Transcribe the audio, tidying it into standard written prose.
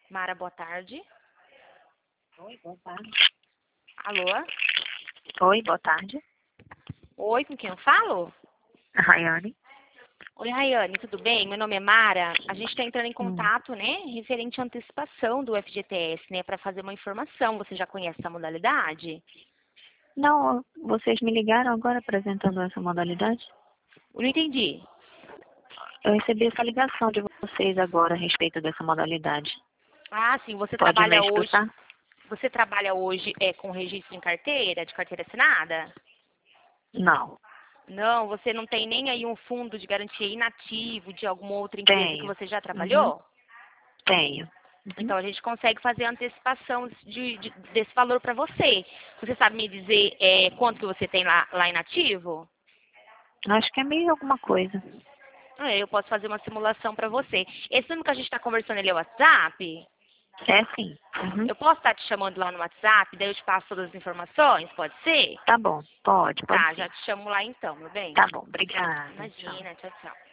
Mara, boa tarde. Oi, boa tarde. Alô? Oi, boa tarde. Oi, com quem eu falo? Rayane. Oi, Rayane, tudo bem? Meu nome é Mara. A gente está entrando em Hum. contato, né, referente à antecipação do FGTS, né, para fazer uma informação. Você já conhece essa modalidade? Não, vocês me ligaram agora apresentando essa modalidade? Eu não entendi. Eu recebi essa ligação de vocês agora a respeito dessa modalidade. Ah, sim, Pode me explicar? você trabalha hoje com registro em carteira, de carteira assinada? Não. Não, você não tem nem aí um fundo de garantia inativo de alguma outra empresa que Tenho. você já Uhum. trabalhou? Tenho. Uhum. Então, a gente consegue fazer a antecipação desse valor para você. Você sabe me dizer quanto que você tem lá inativo? Acho que é meio alguma coisa. Eu posso fazer uma simulação para você. Esse número que a gente está conversando, ele é o WhatsApp? É sim. Uhum. Eu posso estar te chamando lá no WhatsApp, daí eu te passo todas as informações, pode ser? Tá bom. Pode Tá, já ser. te chamo lá então, meu bem. Tá bom. Obrigada. Tchau. Imagina, tchau, tchau.